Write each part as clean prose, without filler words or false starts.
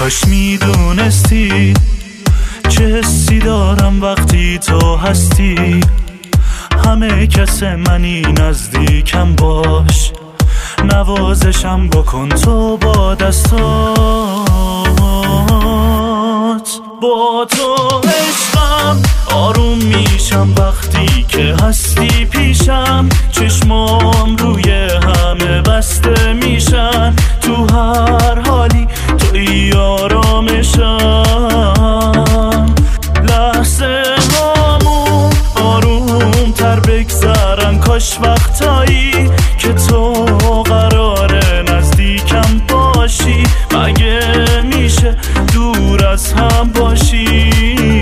کاش میدونستی چه حسی دارم وقتی تو هستی. همه کس منی نزدیکم باش، نوازشم بکن تو با دستات. با تو عشقم آروم میشم وقتی که هستی پیشم. چشمام روی همه بسته میشن، تو هر حالی توی آرامشم. لحظه هامون آروم تر بگذرن، کاش وقتایی که تو قراره نزدیکم باشی. مگه میشه دور از هم باشی؟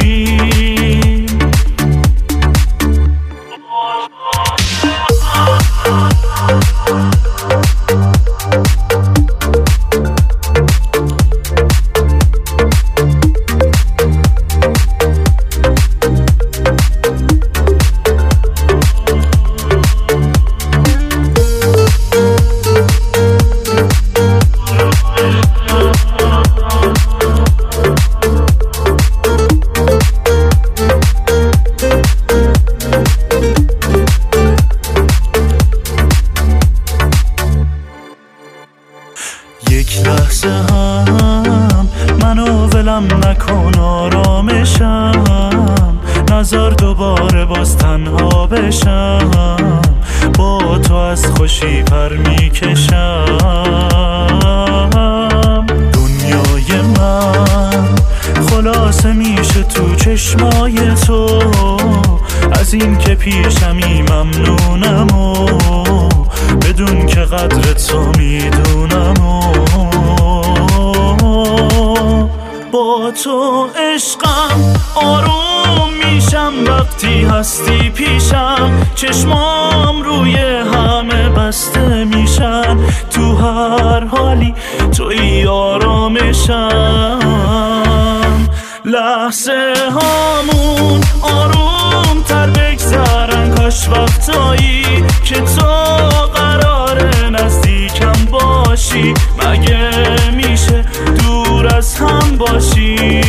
یک لحظه هم منو ولم نکن، آرامشم نذار دوباره باز تنها بشم. با تو از خوشی پر میکشم. دنیای من خلاصه میشه تو چشمای تو، از این که پیشمی ممنونم و بدون که قدر تو میدونم. با تو عشقم آروم میشم وقتی هستی پیشم. چشمام روی همه بسته میشن، تو هر حالی توی آرامشم. لحظه هامون آروم تر بگذرن، کاش وقتایی که تو قراره نزدیکم باشی. مگه میشه دور از هم باشی؟